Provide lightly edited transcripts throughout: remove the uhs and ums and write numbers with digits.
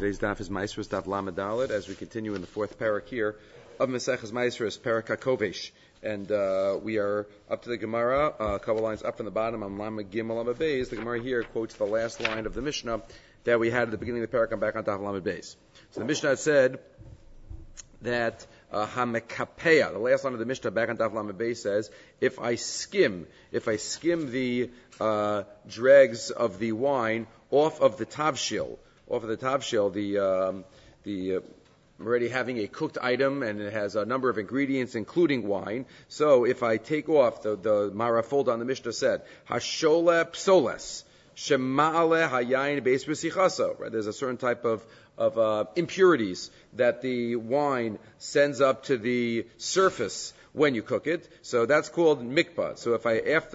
Today's daf is Maasros daf Lamed Daled, as we continue in the fourth parak here of Maseches Maasros, parak HaKovesh. And we are up to the Gemara, a couple lines up from the bottom on Lamed Gimel Lamed Beis. The Gemara here quotes the last line of the Mishnah that we had at the beginning of the parak. I'm back on daf Lamed Beis. So the Mishnah said that Hamekapeya, the last line of the Mishnah back on daf Lamed Beis says, if I skim the dregs of the wine off of the tavshil, I'm already having a cooked item, and it has a number of ingredients, including wine. So if I take off, the Marafold on the Mishnah said, Hashole psoles, Shema'ale hayayin beis b'sichaso. Right? There's a certain type of impurities that the wine sends up to the surface when you cook it. So that's called mikpah. So if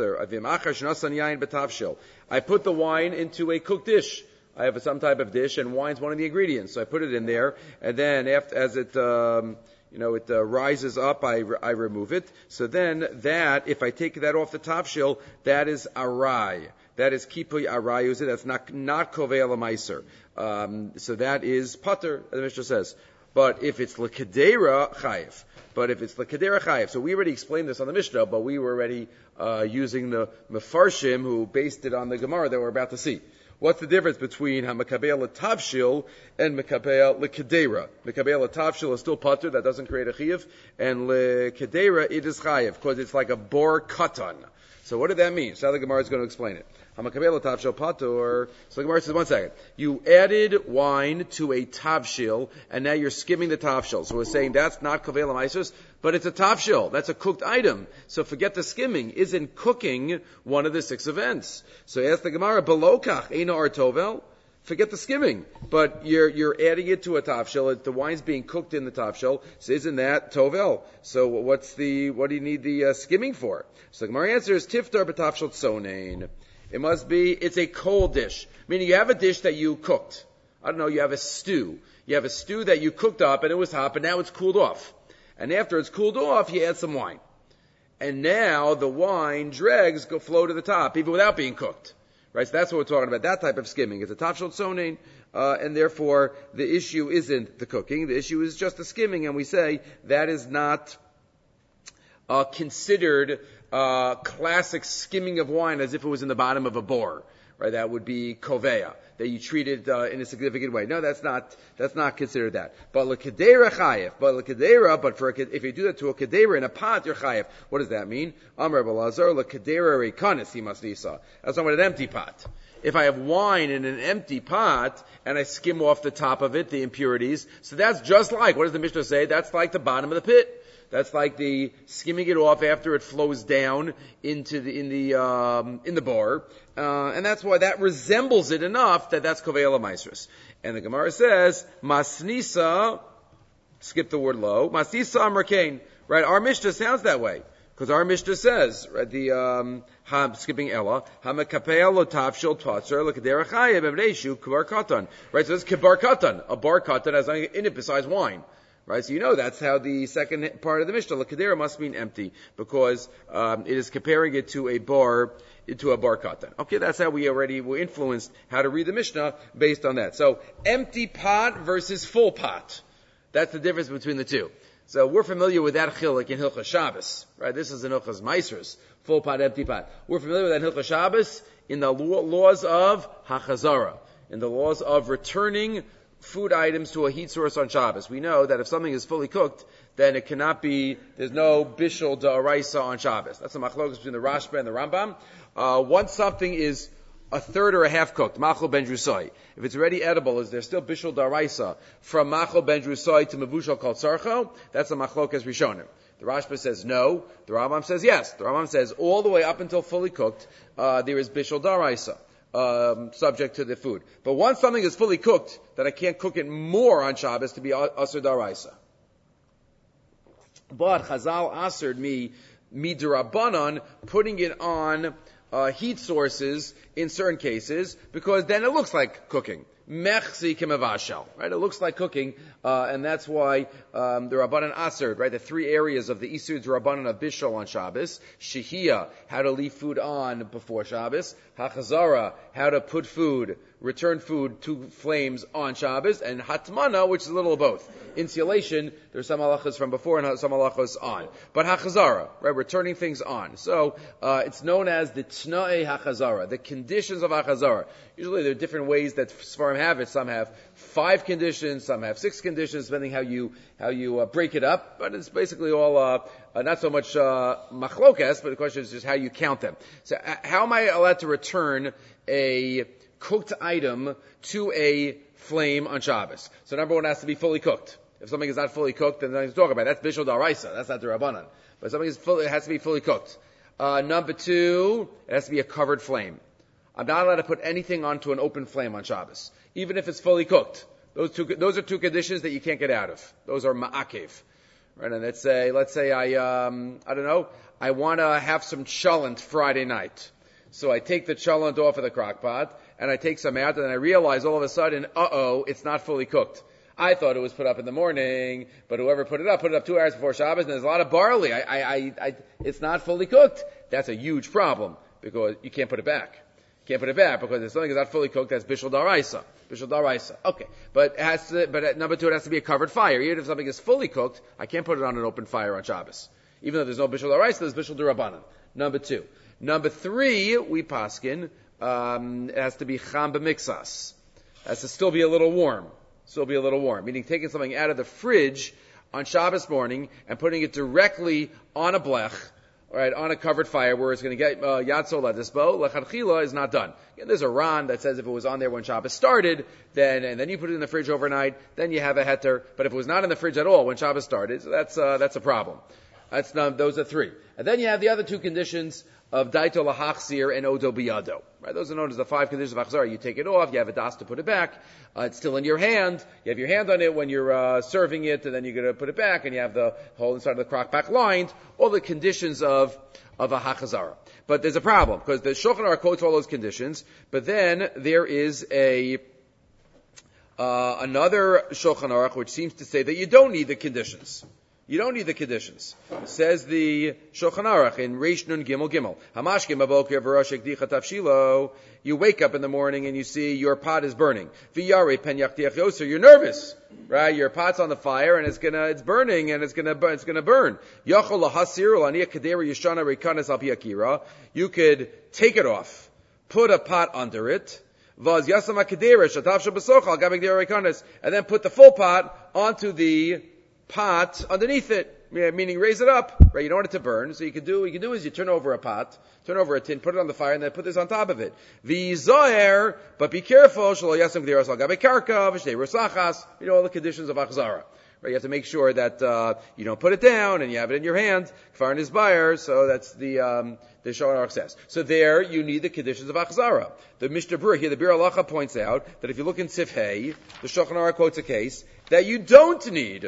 I put the wine into a cooked dish, I have some type of dish, and wine's one of the ingredients. So I put it in there, and then as it rises up, I remove it. So then if I take that off the tavshil, that is arai. That is kipui arayuzi. That's not kovei l'maiser. So that is pater, the Mishnah says. But if it's l'kedera chayiv. So we already explained this on the Mishnah, but we were already using the mefarshim who based it on the Gemara that we're about to see. What's the difference between Hamakabeya l'tavshil and Makabeya l'kedera? Makabeya l'tavshil is still pater, that doesn't create a chiyuv, and l'kedera it is chayiv, because it's like a bor katan. So what did that mean? So how the Gemara is going to explain it. Hamakabeya l'tavshil pater. So the Gemara says, 1 second. You added wine to a tavshil, and now you're skimming the tavshil. So we're saying that's not kovei l'maisos, but it's a tavshil. That's a cooked item. So forget the skimming. Isn't cooking one of the 6 events? So ask the Gemara, belokach eina or tovel? Forget the skimming. But you're adding it to a tavshil. The wine's being cooked in the tavshil. So isn't that tovel? So what do you need the skimming for? So the Gemara answer is tiftar b'tavshil tzonein. It must be, it's a cold dish. Meaning you have a dish that you cooked. I don't know, you have a stew. You have a stew that you cooked up and it was hot, but now it's cooled off. And after it's cooled off, you add some wine. And now the wine dregs flow to the top, even without being cooked. Right? So that's what we're talking about, that type of skimming. It's a tavshil tzonein, and therefore the issue isn't the cooking, the issue is just the skimming, and we say that is not considered classic skimming of wine as if it was in the bottom of a bor. Right? That would be koveya, that you treat it in a significant way. No, that's not considered that. But l'kedera chayev. If you do that to a kedera in a pot, you're chayev. What does that mean? Amar Belazar l'kedera reikanis himasnisa. That's not what an empty pot. If I have wine in an empty pot and I skim off the top of it, the impurities, so that's just like, what does the Mishnah say? That's like the bottom of the pit. That's like the skimming it off after it flows down in the bar, and that's why that resembles it enough that's kovei l'maisros. And the Gemara says masnisa, skip the word lo, masnisa amrakain. Right, our Mishnah sounds that way because our Mishnah says, right, skipping ella hamakapeya lo tavshil tvatzer l'kedera chayev evneishu kbar katan. Right, so it's kbar katan. A bar katan has nothing in it besides wine. Right, so you know that's how the second part of the Mishnah, l'kedera, must mean empty, because it is comparing it to a bar katan. Okay, that's how we already were influenced how to read the Mishnah based on that. So empty pot versus full pot. That's the difference between the two. So we're familiar with that chiluk in Hilchos Shabbos, right? This is in Hilchos Maasros, full pot, empty pot. We're familiar with that in Hilchos Shabbos in the laws of hachazara, in the laws of returning food items to a heat source on Shabbos. We know that if something is fully cooked, then it cannot be, there's no bishul da'araisa on Shabbos. That's the machlokas between the Rashba and the Rambam. Once something is a third or a half cooked, machlo ben drusai, if it's already edible, is there still bishul da'araisa from machlo ben drusai to mevushal kol tzarcho? That's the machlokas rishonim. The Rashba says no. The Rambam says yes. The Rambam says all the way up until fully cooked, there is bishul da'araisa. Subject to the food. But once something is fully cooked, that I can't cook it more on Shabbos to be asur daraisa. But Chazal asered me derabanan, putting it on heat sources in certain cases, because then it looks like cooking. Mechzi kemavashel, right? It looks like cooking, and that's why the Rabbanan Asered, right? The 3 areas of the Isur Rabbanan of Bishul on Shabbos: Shehiyah, how to leave food on before Shabbos; Hachazara, how to put food return food to flames on Shabbos, and hatmana, which is a little of both. Insulation, there's some halachas from before and some halachas on. But hachazara, right, returning things on. So, it's known as the t'na'ei hachazara, the conditions of hachazara. Usually there are different ways that Sfarim have it. Some have 5 conditions, some have 6 conditions, depending how you break it up. But it's basically all, not so much, machlokas, but the question is just how you count them. So, how am I allowed to return a cooked item to a flame on Shabbos? So number one, it has to be fully cooked. If something is not fully cooked, then nothing to talk about. That's bishul daraisa. That's not the rabbanan. But something it has to be fully cooked. Number 2, it has to be a covered flame. I'm not allowed to put anything onto an open flame on Shabbos, even if it's fully cooked. Those are 2 conditions that you can't get out of. Those are ma'akev. Right? And let's say I don't know, I want to have some cholent Friday night. So I take the cholent off of the crock pot, and I take some out, and then I realize all of a sudden, it's not fully cooked. I thought it was put up in the morning, but whoever put it up 2 hours before Shabbos, and there's a lot of barley. It's not fully cooked. That's a huge problem, because you can't put it back. Can't put it back, because if something is not fully cooked, that's bishul daraisa. Bishul daraisa. Okay. But at number 2, it has to be a covered fire. Even if something is fully cooked, I can't put it on an open fire on Shabbos. Even though there's no bishul daraisa, there's bishul derabanan. Number 2. Number 3, we paskin, it has to be cham b'mixas. It has to still be a little warm. Meaning taking something out of the fridge on Shabbos morning and putting it directly on a blech, right, on a covered fire where it's going to get yatzol ladisbo. Lechadchila is not done. Again, there's a Ran that says if it was on there when Shabbos started, then you put it in the fridge overnight, then you have a heter. But if it was not in the fridge at all when Shabbos started, so that's a problem. Those are 3. And then you have the other 2 conditions of daito lahachzir and odo biyado. Right? Those are known as the 5 conditions of achzara. You take it off, you have a das to put it back, it's still in your hand, you have your hand on it when you're serving it, and then you're going to put it back, and you have the hole inside of the crock back lined, all the conditions of a hachazara. But there's a problem, because the Shulchan Aruch quotes all those conditions, but then there is another Shulchan Aruch which seems to say that you don't need the conditions. You don't need the conditions. Says the Shulchan Aruch in Reish Nun Gimel Gimel. Hamashkim b'boker v'roshek dicha tafshilo. You wake up in the morning and you see your pot is burning. V'yare pen yaktiach yoser. You're nervous, right? Your pot's on the fire and it's burning and it's gonna burn. Yachol lahasir l'aniach kadera yishana reikanes al pi akira. You could take it off, put a pot under it. Vaz yasam kadera shatav shabasochal gabek dera reikanes, and then put the full pot onto the pot underneath it, meaning raise it up, right? You don't want it to burn, so what you can do is you turn over a tin, put it on the fire, and then put this on top of it. V'zoher, but be careful, shelo yasem k'diras al gabe karka, v'shtei rusachas, all the conditions of achzara. Right? You have to make sure that, you don't put it down, and you have it in your hand, kfar and his buyer, so that's the Shulchan Aruch says. So there, you need the conditions of achzara. The Mishnah Berurah here, the Bir Halacha points out, that if you look in Sif Hey, the Shulchan Aruch quotes a case, that you don't need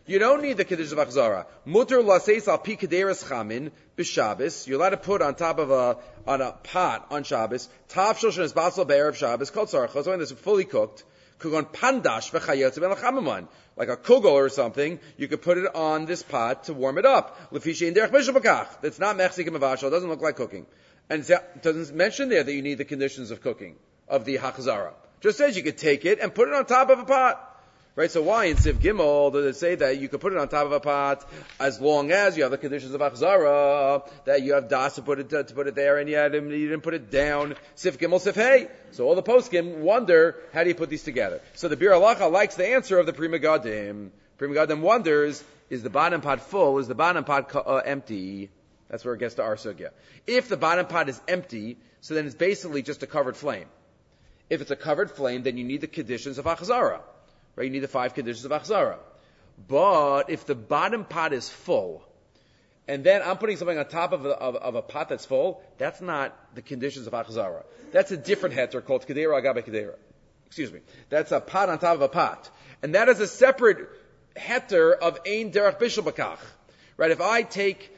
the conditions of achzara. Muter laseis al pi kederes chamin b'Shabbos. You're allowed to put on top of on a pot on Shabbos. Tav shoshan is basal be'erev Shabbos. Kol tzarachos. When it's fully cooked. Kugon pandash v'chayotze ben l'chamaman. Like a kugel or something, you could put it on this pot to warm it up. Lefishi in derech bishul b'kach. That's not mechzik and mavashal. It doesn't look like cooking. And it doesn't mention there that you need the conditions of cooking, of the hachzara. Just says you could take it and put it on top of a pot. Right, so why in Siv Gimel does it say that you could put it on top of a pot as long as you have the conditions of achzara, that you have das to put it there, and you didn't put it down? Siv Gimel, Siv Hey. So all the poskim wonder, how do you put these together? So the Bir Halacha likes the answer of the Pri Megadim. Pri Megadim wonders, is the bottom pot full? Is the bottom pot empty? That's where it gets to our sugya. If the bottom pot is empty, so then it's basically just a covered flame. If it's a covered flame, then you need the conditions of achzara. Right, you need the 5 conditions of achzara. But if the bottom pot is full, and then I'm putting something on top of a pot that's full, that's not the conditions of achzara. That's a different heter called kedera agabe kedera. Excuse me. That's a pot on top of a pot. And that is a separate heter of ein derech bishul b'kach. Right, if I take,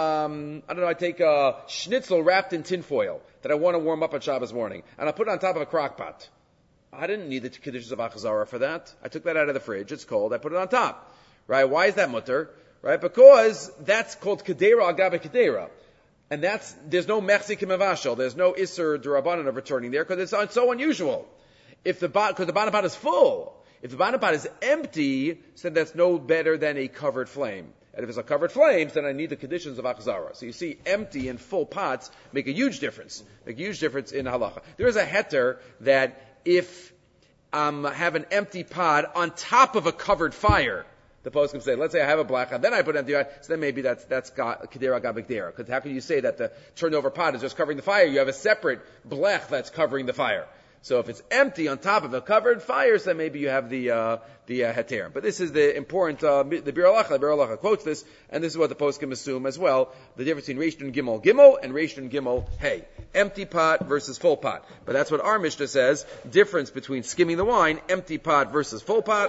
I take a schnitzel wrapped in tinfoil that I want to warm up on Shabbos morning, and I put it on top of a crock pot. I didn't need the conditions of achzara for that. I took that out of the fridge. It's cold. I put it on top. Right? Why is that mutter? Right? Because that's called kedera agabe kedera. And there's no mechzik mevashel. There's no iser d'rabanan of returning there because it's so unusual. because the bottom pot is full. If the bottom pot is empty, then that's no better than a covered flame. And if it's a covered flame, then I need the conditions of achzara. So you see, empty and full pots make a huge difference. Make a huge difference in halacha. There is a heter that if have an empty pot on top of a covered fire, the post can say, let's say I have a black pot, then I put empty pot, so then maybe that's kedera gabekdera. Because how can you say that the turned over pot is just covering the fire? You have a separate blech that's covering the fire. So if it's empty on top of a covered fire, so then maybe you have the heter. But this is the important, the Bir Halacha quotes this, and this is what the post can assume as well, the difference between Reish Nun Gimel and Reish Nun Gimel Hey. Empty pot versus full pot. But that's what our Mishnah says, difference between skimming the wine, empty pot versus full pot,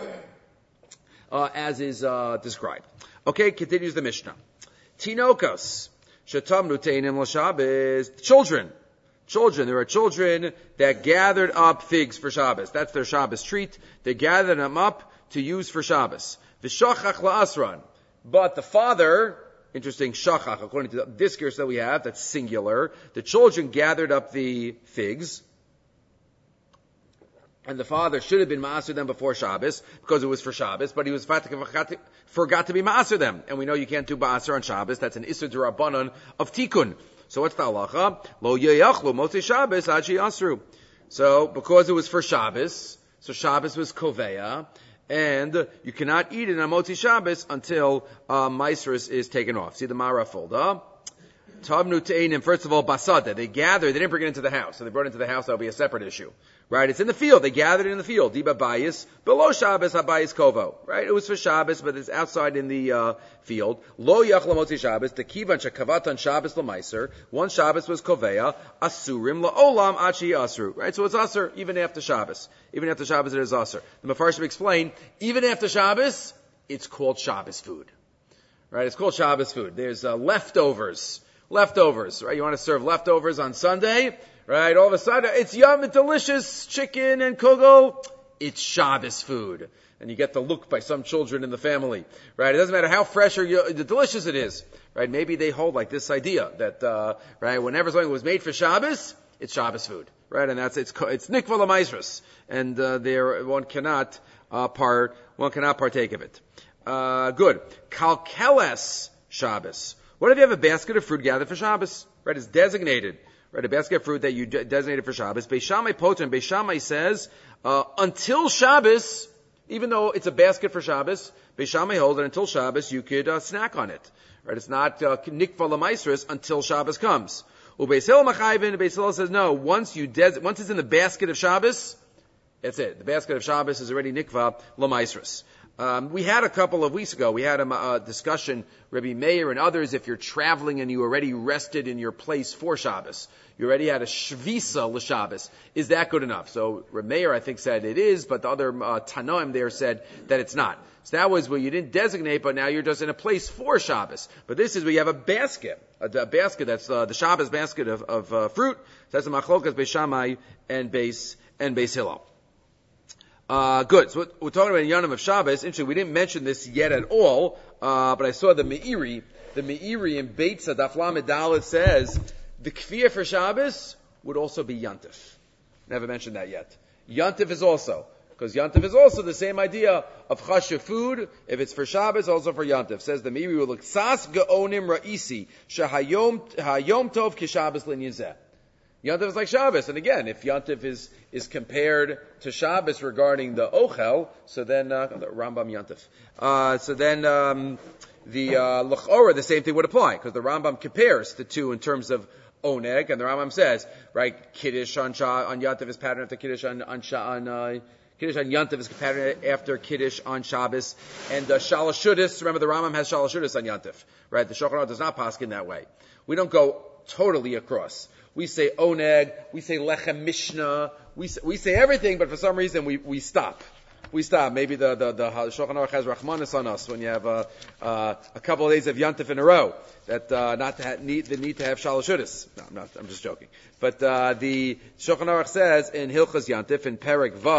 as is described. Okay, continues the Mishnah. Tinokos, shetamnu teinim l'Shabbos, Children, there are children that gathered up figs for Shabbos. That's their Shabbos treat. They gathered them up to use for Shabbos. V'shachach la'asran. But the father, interesting, shachach, according to the discourse that we have, that's singular. The children gathered up the figs. And the father should have been ma'aser them before Shabbos, because it was for Shabbos, but he was forgot to be ma'aser them. And we know you can't do ma'aser on Shabbos. That's an isur d'Rabbanan of tikkun. So what's the halacha? Lo yeyachlu motzei Shabbos ad she'asru. So because it was for Shabbos, so Shabbos was koveya, and you cannot eat it on motzei Shabbos until maasros is taken off. See the Mara folder. Tabnu te'enim. First of all, basada. They gathered. They didn't bring it into the house. So they brought it into the house. That'll be a separate issue. Right? It's in the field. They gathered it in the field. Diba bayis. Below Shabbos, habayis kovo. Right? It was for Shabbos, but it's outside in the field. Lo yachla motzi Shabbos. The kivan shekavatan Shabbos l'maiser. One Shabbos was koveya. Asurim la'olam achi asru. Right? So it's asur even after Shabbos. Even after Shabbos it is asur. The Mefarshim explain, even after Shabbos, it's called Shabbos food. Right? It's called Shabbos food. There's leftovers, right? You want to serve leftovers on Sunday, right? All of a sudden, it's yum, it's delicious, chicken and kogo. It's Shabbos food. And you get the look by some children in the family, right? It doesn't matter how fresh or delicious it is, right? Maybe they hold like this idea that, right, whenever something was made for Shabbos, it's Shabbos food, right? And it's nikva l'maasros. And, one cannot partake of it. Good. Kalkeles Shabbos. What if you have a basket of fruit gathered for Shabbos? Right, it's designated. Right, a basket of fruit that you designated for Shabbos. Beis Shammai poter, Beis Shammai says, until Shabbos, even though it's a basket for Shabbos, Beis Shammai holds that until Shabbos you could snack on it. Right, it's not nikva l'maasros until Shabbos comes. Beis Hillel machayvin, Beis Hillel says no. Once it's in the basket of Shabbos, that's it. The basket of Shabbos is already nikva l'maasros. We had a couple of weeks ago, we had a discussion, Rabbi Meir and others, if you're traveling and you already rested in your place for Shabbos. You already had a shvisa l'Shabbos. Is that good enough? So Rabbi Meir, I think, said it is, but the other Tanoim there said that it's not. So that was where you didn't designate, but now you're just in a place for Shabbos. But this is where you have a basket that's the Shabbos basket of fruit. So that's the machlokas Beis Shammai and Beis Hillel. Good. So we're talking about Yonim of Shabbos. Interesting, we didn't mention this yet at all, but I saw the Meiri in Beitza, Daf Lamed Dalet says, the Kfiyah for Shabbos would also be Yantif. Never mentioned that yet. Yantif is also, because Yantif is also the same idea of Chashuv food. If it's for Shabbos, also for Yantif. Says the Meiri, L'ksas Geonim Ra'isi, Shehayom Tov Kishabbos L'Nyizeh. Yantif is like Shabbos, and again, if Yantif is compared to Shabbos regarding the Ochel, so then Rambam Yantif. So then the L'chora, the same thing would apply, because the Rambam compares the two in terms of Oneg, and the Rambam says, right, Kiddush on Yantif is patterned after Kiddush on Kiddush on Yantif is patterned after Kiddush on Shabbos, and Shalosh Shudas, remember the Rambam has Shalosh Shudas on Yantif, right? The Shulchan Aruch does not paskin that way. We don't go totally across. We say Oneg, we say Lechem Mishnah, we say everything, but for some reason we stop. We stop. Maybe the Shulchan Aruch has Rachmanis on us when you have a couple of days of Yantif in a row. That not to need to have Shalosh Shudas. No, I'm just joking. But the Shulchan Aruch says in Hilchas Yantif in Perek Vav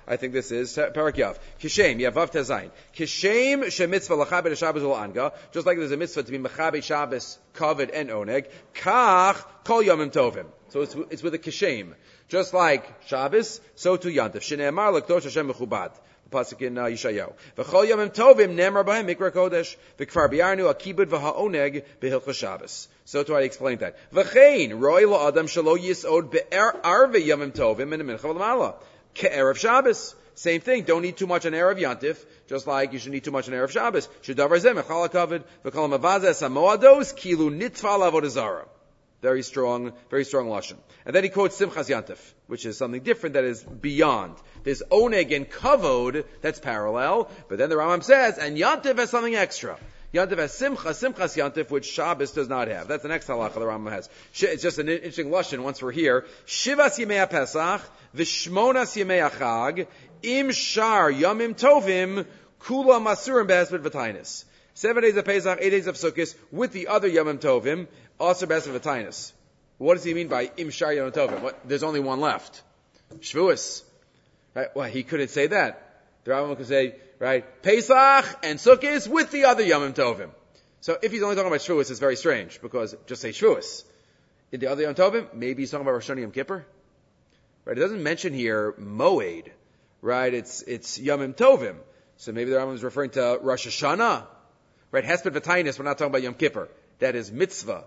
I think this is Parak Yav. Kishem, Yavav Tezayin. Kishem shemitzvah lachabed Shabbos anga. Just like there's a mitzvah to be mechabed Shabbos, kavod and oneg. Kach kol yomim tovim. So it's with a kishem. Just like Shabbos, so too Yantif. Shneimar l'kdosh Hashem mechubad. Pasuk in Yeshayahu. V'chol yomim tovim nemar b'hem mikra kodesh. V'kfar bi'arnu akibud v'ha'oneg b'hilchos Shabbos. So to I explained that. V'chein roi lo adam shelo yisod be'arve yomim tovim in the mincha v'lamala. Ke'erev Shabbos. Same thing. Don't eat too much on Erev Yantif, just like you shouldn't eat too much on Erev Shabbos. Shedavar zeh mechal hakavod. V'kol mavazeh samoados kilu nitfa l'avodah zara. Very strong lashon. And then he quotes Simchas Yantif, which is something different that is beyond. There's oneg and kavod, that's parallel, but then the Rambam says, and Yantif has something extra. Yantif has Simchas Yantif, which Shabbos does not have. That's the next halacha the Rambam has. It's just an interesting lashon once we're here. Shivas Yimei HaPesach, V'shmonas Yimei HaChag, Im Shar Yomim Tovim, Kula Masurim Be'esbet V'tainis. 7 days of Pesach, 8 days of Sukkot, with the other Yomim Tovim, also Be'esbet V'tainis. What does he mean by Im Shar Yomim Tovim? There's only one left. Shavuos. Right? Well, he couldn't say that. The Rambam could say, right, Pesach and Sukkot with the other Yomim Tovim. So if he's only talking about Shavuos, it's very strange, because just say Shavuos. In the other Yom Tovim, maybe he's talking about Rosh Hashanah Yom Kippur. Right? It doesn't mention here Moed. Right? It's Yomim Tovim. So maybe the Rambam is referring to Rosh Hashanah. Right? Hesped V'tainis, we're not talking about Yom Kippur. That is mitzvah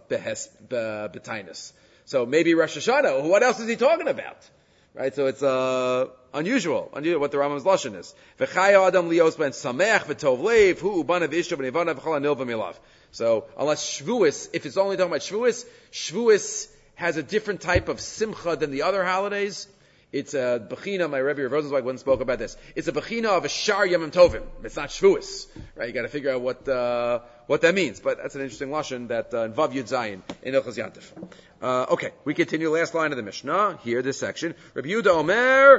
B'tainis. So maybe Rosh Hashanah. What else is he talking about? Right? So it's unusual what the Rambam's lashon is. V'chaya adam lios ben sameach v'tov leiv hu ubanav ishto b'nevanav v'chol anil v'milav. So unless Shavuos, if it's only talking about Shavuos has a different type of simcha than the other holidays. It's a bechina. My Rebbe Rosenzweig once spoke about this. It's a bechina of a shar yomim tovim. It's not Shavuos, right? You got to figure out what that means. But that's an interesting lashon that in Vav Yud Zayin in Ilchos Yantif. Okay, we continue. Last line of the Mishnah here. This section. Rabbi Yehuda Omer.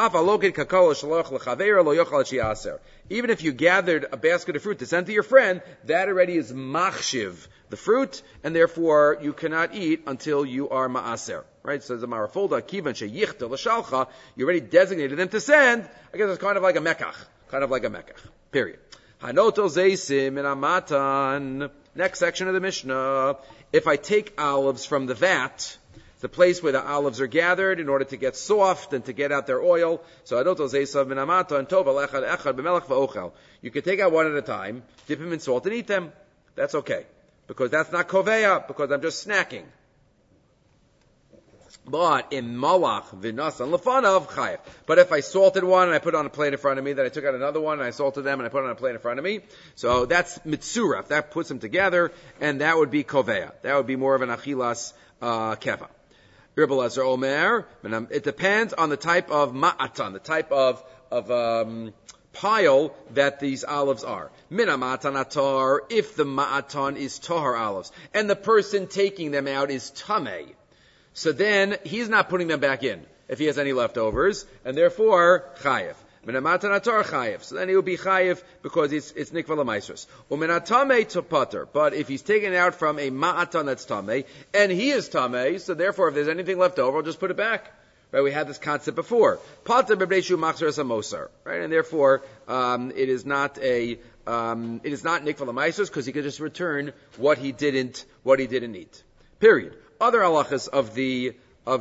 Even if you gathered a basket of fruit to send to your friend, that already is machshiv, the fruit, and therefore you cannot eat until you are ma'aser. Right? So the Marafolda, kivan sheyichta l'shalcha, you already designated them to send. I guess it's kind of like a mekach. Period. Hanotel zeisim in amatan. Next section of the Mishnah. If I take olives from the vat, the place where the olives are gathered in order to get soft and to get out their oil. So you can take out one at a time, dip them in salt and eat them. That's okay. Because that's not koveya, because I'm just snacking. But in malach v'nasan lefanav chayev. But if I salted one and I put it on a plate in front of me, then I took out another one and I salted them and I put it on a plate in front of me. So that's mitzurah. That puts them together, and that would be koveya. That would be more of an achilas keva. It depends on the type of ma'atan, the type of pile that these olives are. Mina ma'atan atar, if the ma'atan is tahar olives, and the person taking them out is tameh, so then he's not putting them back in if he has any leftovers, and therefore chayev. Mina ma'atan atar chayev, so then he will be chayev because it's nikva l'maisros. Umina tameh to pater, but if he's taken it out from a ma'atan that's tameh, and he is tameh, so therefore if there's anything left over, I'll just put it back. Right? We had this concept before. Pater b'breishu machzor samosar. Right? And therefore, it is not nikva l'maisros because he could just return what he didn't eat. Period. Other halachas of the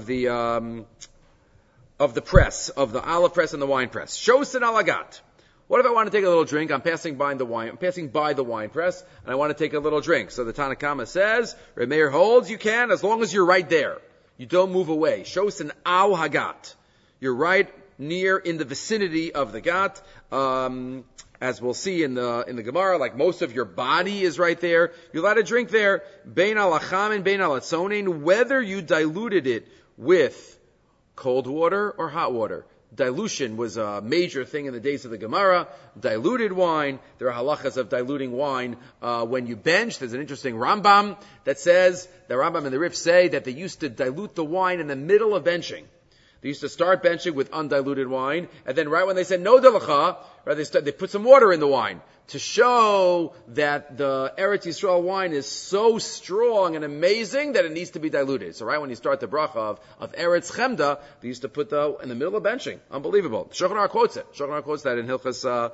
press, of the olive press and the wine press. Shosin alagat. What if I want to take a little drink? I'm passing by the wine press, and I want to take a little drink. So the Tanakama says, Remeir holds, you can, as long as you're right there. You don't move away. Shosin al hagat. You're right near in the vicinity of the gat. As we'll see in the Gemara, like most of your body is right there. You're allowed to drink there. Bein al acham and bein al atzonin, whether you diluted it with cold water or hot water. Dilution was a major thing in the days of the Gemara. Diluted wine. There are halachas of diluting wine when you bench. There's an interesting Rambam that says, the Rambam and the Rif say that they used to dilute the wine in the middle of benching. They used to start benching with undiluted wine, and then right when they said no delacha, right, they put some water in the wine to show that the Eretz Yisrael wine is so strong and amazing that it needs to be diluted. So right when you start the bracha of Eretz Chemda, they used to put in the middle of benching. Unbelievable. Shulchan Aruch quotes it. Shulchan Aruch quotes that in Hilchas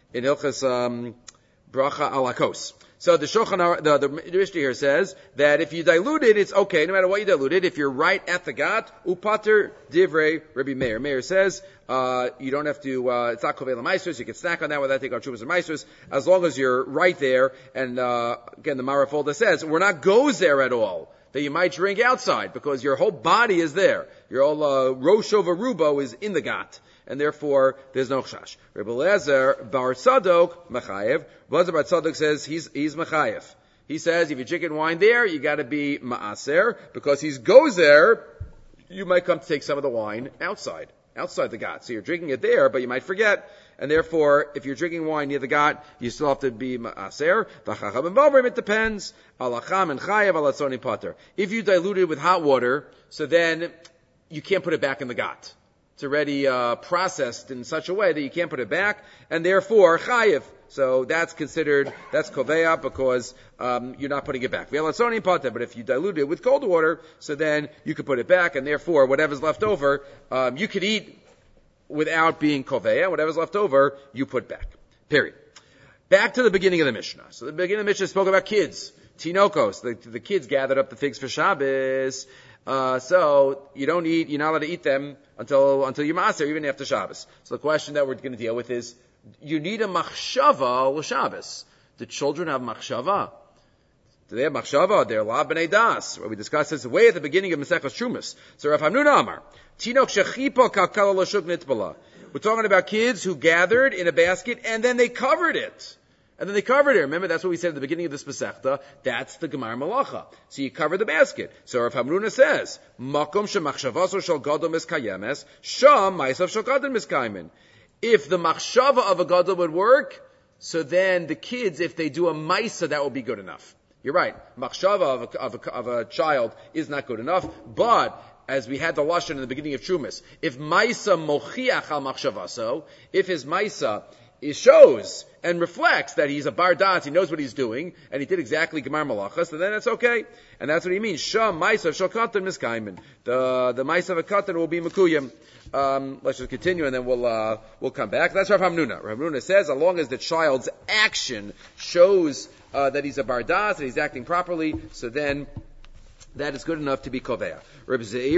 bracha al hakos. So the Shulchan Aruch, the Mishnah here says that if you dilute it, it's okay, no matter what you dilute it. If you're right at the gat, upater divrei Rabbi Meir. Meir says, you don't have to, it's not kovei l'maisros, you can snack on that without taking out chuvas and maisros, as long as you're right there. And, again, the Marafolda says, we're not goes there at all, that you might drink outside, because your whole body is there. Your whole, Rosh over Rubo is in the gat. And therefore, there's no chash. Rabbi Eliezer Bar Tzadok Mechayev. Eliezer Bar Tzadok says he's Mechayev. He says if you're drinking wine there, you got to be maaser, because he goes there. You might come to take some of the wine outside the gat. So you're drinking it there, but you might forget. And therefore, if you're drinking wine near the gat, you still have to be maaser. It depends. Alacham and chayev alatzoni pater. If you dilute it with hot water, so then you can't put it back in the gat. It's already processed in such a way that you can't put it back, and therefore chayiv. So that's koveya, because you're not putting it back. But if you dilute it with cold water, so then you could put it back, and therefore whatever's left over, you could eat without being koveya. Whatever's left over, you put back. Period. Back to the beginning of the Mishnah. So the beginning of the Mishnah spoke about kids, tinokos. The kids gathered up the figs for Shabbos. So you're not allowed to eat them until you maser, even after Shabbos. So the question that we're going to deal with is, you need a machshava l'Shabbos. Do children have machshava? Do they have machshava? They're la b'nei das. We discussed this way at the beginning of Maseches Trumas. So Rav Hamnuna Amar, Tinok shechipo kalkala l'shuk nitbala. We're talking about kids who gathered in a basket and then they covered it. Remember, that's what we said at the beginning of this Masechta. That's the Gemar Malacha. So you cover the basket. So Rav Hamnuna says, Makom shemachshavaso shel gadol miskayemes, sham ma'asav shel gadol miskaymen. If the machshava of a gadol would work, so then the kids, if they do a maisa, that will be good enough. You're right. Machshava of a child is not good enough, but as we had the lashon in the beginning of Trumas, if maisa mochiach al machshavaso, if his maisa shows and reflects that he's a bar das, he knows what he's doing, and he did exactly Gemar Malachas, so then that's okay. And that's what he means. Sham Ma'asav Shel Katan Miskaymen. The Ma'asav of a Katan will be Mekuyim. Let's just continue and then we'll come back. That's Rav Hamnuna. Rav Hamnuna says, as long as the child's action shows that he's a bar das, that he's acting properly, so then that is good enough to be Koveya. Reb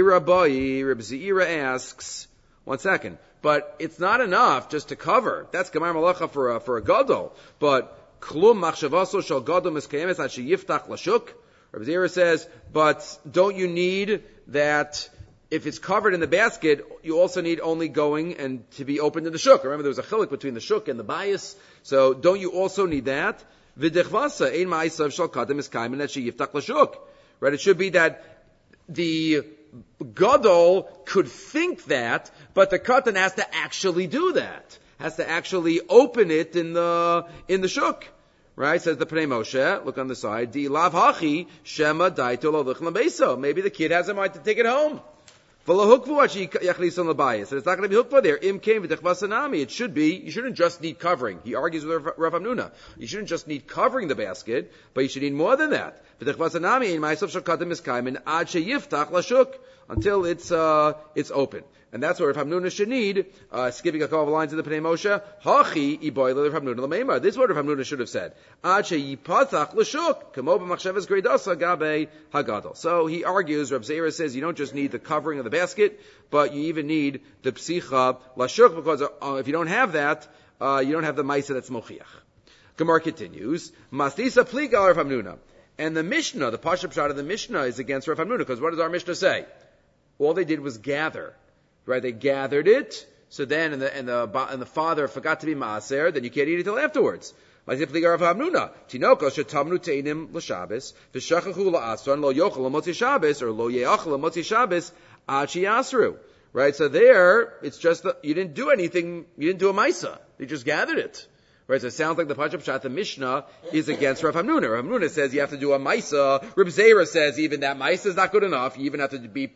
Zeira asks, one second. But it's not enough just to cover. That's Gemar Malacha for a gadol. But klum machshavaso shel gadol miskayemes ad sheyiftach lashuk. Rabbi Zera says, but don't you need that? If it's covered in the basket, you also need only going and to be open to the shuk. Remember, there was a chiluk between the shuk and the bias. So don't you also need that? V'dechvasa ein ma'asav shel gadol miskayemen ad sheyiftach lashuk. Right? It should be that the gadol could think that, but the katan has to actually do that. Has to actually open it in the shuk. Right? Says the Pnei Moshe, look on the side, Di lav hachi shema daito lo lichlem beiso. Maybe the kid has a mind to take it home. V'lo hukvu achi yachlison l'bayis. And it's not going to be hukva there. Im came v'techvasanami. It should be, you shouldn't just need covering. He argues with Rav Hamnuna. You shouldn't just need covering the basket, but you should need more than that. V'techvasanami in ma'asav shel katan miskaymen ad sheyiftach lashuk. Until it's open. And that's what Rav Hamnuna should need, skipping a couple of lines in the Pnei Moshe, Hachi iboyle Rav Hamnuna l'meimar. This is what Rav Hamnuna should have said. Ad sheyipatach l'shuk, kamo b'machshavas greidosa gabe hagadol. So he argues, Rav Zeira says, you don't just need the covering of the basket, but you even need the psicha l'shuk, because if you don't have that, you don't have the maisa that's mochiach. Gemara continues, Mastisa pliga Rav Hamnuna. And the Mishnah, the Pashup shot of the Mishnah is against Rav Hamnuna, because what does our Mishnah say? All they did was gather, right? They gathered it, so then, and the father forgot to be maaser, then you can't eat it till afterwards. Like if Rav Hamnuna, Tinoko shetamnu teinim l'Shabbos, v'shachachu la'asron lo yochel l'motzi Shabbos, or lo yeachel l'motzi Shabbos, ad sheyasru. Right? So there, it's just you didn't do anything, you didn't do a maisa. You just gathered it. Right, so it sounds like the Pashup Pshat, the Mishnah, is against Rav Hamnuna. Rav Hamnuna says you have to do a Maisa. Reb Zeira says even that Maisa is not good enough. You even have to be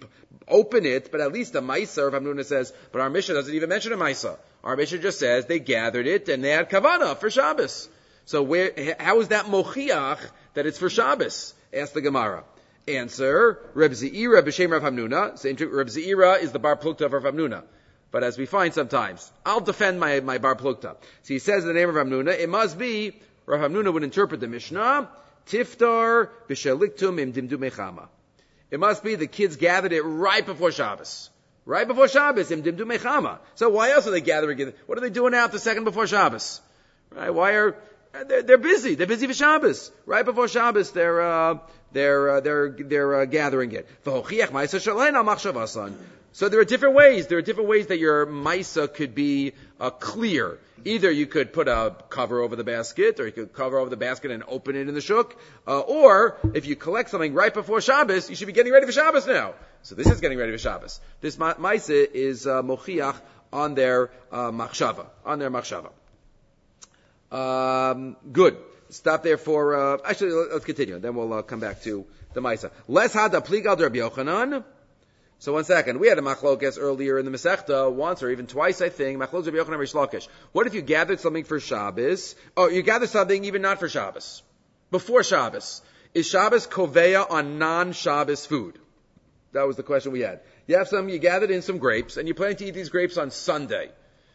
open it, but at least the Maisa, Rav Hamnuna says, but our Mishnah doesn't even mention a Maisa. Our Mishnah just says they gathered it and they had Kavanah for Shabbos. So how is that Mochiach that it's for Shabbos? Ask the Gemara. Answer, Reb Ze'ira b'shem Rav Hamnuna. Reb Ze'ira is the bar plukta of Rav Hamnuna. But as we find sometimes, I'll defend my bar plukta. So he says in the name of Rav Hamnuna, it must be, Rav Hamnuna would interpret the Mishnah, Tiftar b'sheliktum im dimdu mechama. It must be the kids gathered it right before Shabbos. Right before Shabbos, im dimdu mechama. So why else are they gathering it? What are they doing out the second before Shabbos? Right? They're busy. They're busy for Shabbos. Right before Shabbos, they're gathering it. So there are different ways. There are different ways that your maisa could be clear. Either you could put a cover over the basket, or you could cover over the basket and open it in the shuk. Or if you collect something right before Shabbos, you should be getting ready for Shabbos now. So this is getting ready for Shabbos. This maisa is mochiach on their machshava. Good. Stop there for, actually, let's continue. Then we'll come back to the Maisa. Les hada pligal de Rabbi Yochanan. So 1 second. We had a machlokes earlier in the Masechta, once or even twice, I think. Machlokes Rabbi Yochanan Rish Lakish. What if you gathered something for Shabbos? Oh, you gathered something even not for Shabbos. Before Shabbos. Is Shabbos koveya on non-Shabbos food? That was the question we had. You gathered in some grapes, and you plan to eat these grapes on Sunday.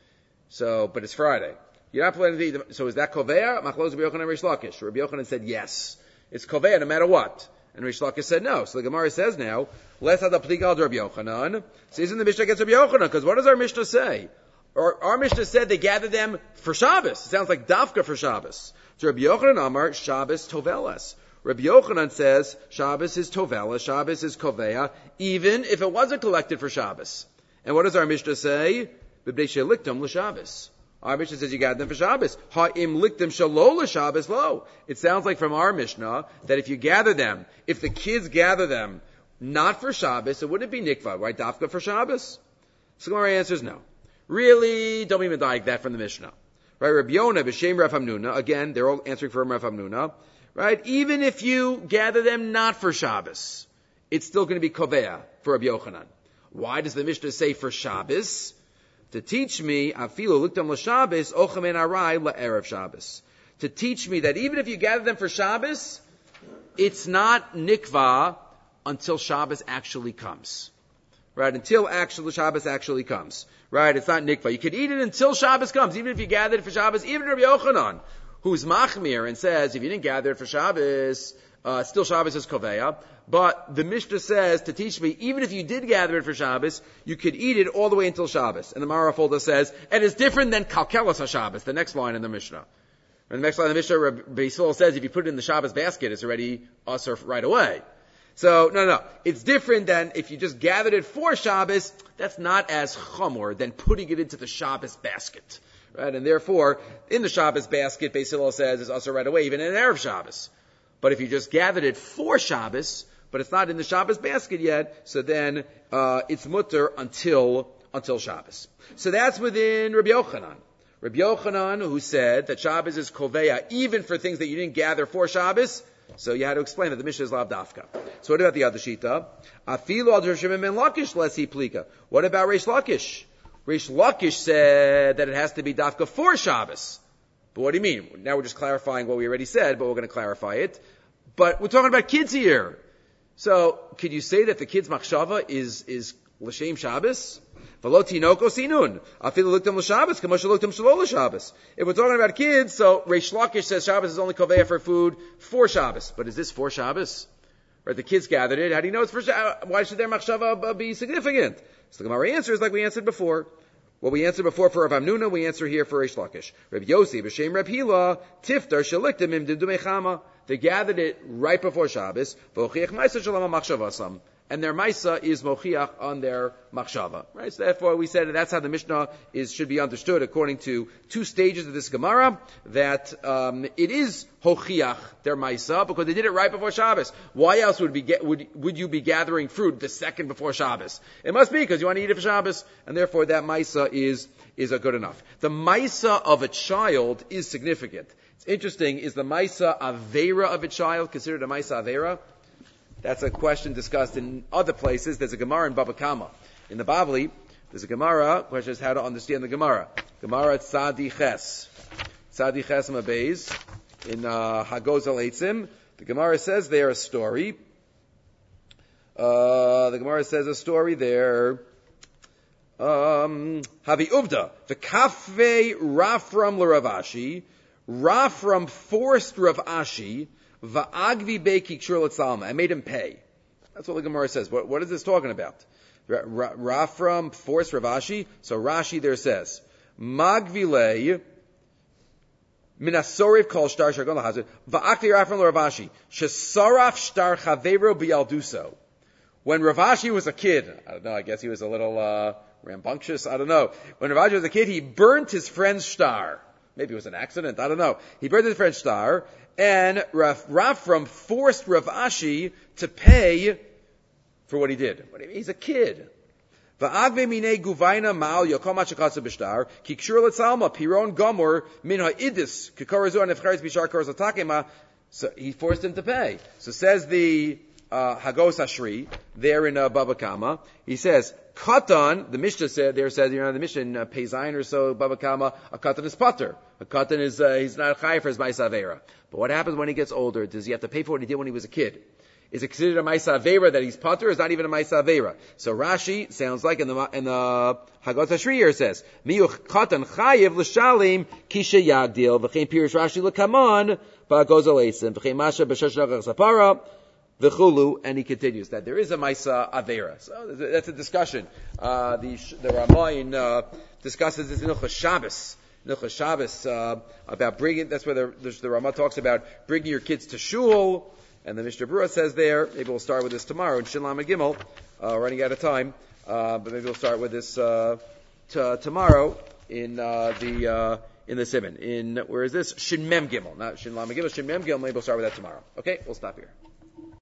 But it's Friday. You're not planning to eat them. So is that koveya? Machlokes Rabbi Yochanan Rish Lakish. Rabbi Yochanan said yes. It's koveya no matter what. And Rish Lakish said no. So the Gemara says now, let's have the pligal Rabbi Yochanan. So isn't the Mishnah against Rabbi Yochanan? Because what does our Mishnah say? Our Mishnah said they gathered them for Shabbos. It sounds like dafka for Shabbos. So Rabbi Yochanan Amar, Shabbos tovelas. Rabbi Yochanan says, Shabbos is tovela, Shabbos is koveya, even if it wasn't collected for Shabbos. And what does our Mishnah say? B'bnei sheliktum l'Shabbos. Our Mishnah says you gathered them for Shabbos. Ha'im liktim shalo l'Shabbos lo. It sounds like from our Mishnah that if you gather them, if the kids gather them not for Shabbos, it wouldn't be nikva, right? Dafka for Shabbos? So Gemara answers no. Really, don't even like that from the Mishnah. Right? Rabbi Yonah b'shem Rav Hamnuna. Again, they're all answering for Rav Hamnuna. Right? Even if you gather them not for Shabbos, it's still going to be koveya for Rabbi Yochanan. Why does the Mishnah say for Shabbos? To teach me, afilu luktam l'Shabbos, ochem en arai la'erev Shabbos. To teach me that even if you gather them for Shabbos, it's not nikva until Shabbos actually comes. Right? Until Shabbos actually comes. Right? It's not nikva. You could eat it until Shabbos comes, even if you gathered it for Shabbos, even Rabbi Yochanan, who's machmir and says, if you didn't gather it for Shabbos, still Shabbos is koveya. But the Mishnah says, to teach me, even if you did gather it for Shabbos, you could eat it all the way until Shabbos. And the Mara Folda says, and it's different than kalkelas HaShabbos, the next line in the Mishnah. And the next line in the Mishnah, Rabbi Yisrael says, if you put it in the Shabbos basket, it's already usher right away. So, no. It's different than if you just gathered it for Shabbos, that's not as chumor than putting it into the Shabbos basket. Right? And therefore, in the Shabbos basket, Beis Hillel says, it's usher right away, even in an Erev Shabbos. But if you just gathered it for Shabbos, but it's not in the Shabbos basket yet, so then it's mutter until Shabbos. So that's within Rabbi Yochanan. Rabbi Yochanan, who said that Shabbos is koveya even for things that you didn't gather for Shabbos, so you had to explain that the Mishnah is lav dafka. So what about the other shita? Afilu al Rav Shimon ben Lakish lesi plika. What about Reish Lakish? Reish Lakish said that it has to be dafka for Shabbos. But what do you mean? Now we're just clarifying what we already said, but we're going to clarify it. But we're talking about kids here. So, could you say that the kid's machshava is l'shem Shabbos? V'lo tinoko sinun. Afilu luktam l'Shabbos, k'moshe luktam shelo l'Shabbos. If we're talking about kids, so Reish Lakish says Shabbos is only koveya for food for Shabbos. But is this for Shabbos? Right, the kids gathered it. How do you know it's for Shabbos? Why should their machshava be significant? So the Gemara answers like we answered before. What we answered before for Rav Hamnuna, we answer here for Reish Lakish. Rabbi Yossi, b'shem Reb Hila, tiftar sheliktim im dimdu mechama. They gathered it right before Shabbos. V'ochiach ma'isa shalom ha'machshavasam. And their ma'isa is mochiach on their machshava. Right? So therefore we said that's how the Mishnah should be understood according to two stages of this Gemara, that it is hochiach their ma'isa because they did it right before Shabbos. Why else would you be gathering fruit the second before Shabbos? It must be because you want to eat it for Shabbos, and therefore that ma'isa is a good enough. The ma'isa of a child is significant. It's interesting, is the ma'isa avera of a child considered a ma'isa avera? That's a question discussed in other places. There's a Gemara in Baba Kama. In the Bavli, there's a Gemara. Question is how to understand the Gemara. Gemara Tzadi Ches. Tzadi Ches Mabeis. In Hagoz al Eitzim. The Gemara says there a story. The Gemara says a story there. Havi Uvda. The Kafve Rafram L'Ravashi. Rafram forced Rav Ashi. Va'agvi Beiki Kshur L'Tzalma. I made him pay. That's what the Gemara says. What is this talking about? Rafram forced Rav Ashi. So Rashi there says, Magvilei Minasoriv kol shtar shargon lahazir va'akli Rafram l'Ravashi shesaraf shtar chavero b'yalduso. When Rav Ashi was a kid, I don't know, I guess he was a little rambunctious, I don't know. When Rav Ashi was a kid, he burnt his friend's shtar. Maybe it was an accident, I don't know. He burnt his friend's shtar, and Rafram forced Rav Ashi to pay for what he did. He's a kid. Va'agve mine guvaina mal yokom ha'shakatsa b'shtar ki kshur l'tzalma piron gomor min ha'idis k'korazu ha'nefcharis b'shar koraz ha'takema. So he forced him to pay. So says the Hagos Ashri there in Baba Kama. He says katan. The Mishnah said there says the Mishnah in Peizayin or so Baba Kama, a katan is pater. A katan is he's not chayav for his ma'aseh avera. But what happens when he gets older? Does he have to pay for what he did when he was a kid? Is it considered a ma'aseh avera that he's pater, or is not even a ma'aseh avera? So Rashi sounds like in the Hagos Ashri here says miyuch katan chayiv l'shalim kisha yagdil v'chein pirish Rashi l'kaman ba'goz aleisim v'chein masha b'shosh nachach sapara. The chulu, and he continues that there is a ma'aseh avera. So that's a discussion. The Ramayin discusses this in Hilchos Shabbos. Hilchos Shabbos about bringing. That's where the Rama talks about bringing your kids to shul, and the Mishnah Berurah says there. Maybe we'll start with this tomorrow in Shin Lamed Gimel. Running out of time, but maybe we'll start with this tomorrow in the Siman. In where is this? Shin Mem Gimel, not Shin Lamed Gimel. Shin Mem Gimel. Maybe we'll start with that tomorrow. Okay, we'll stop here.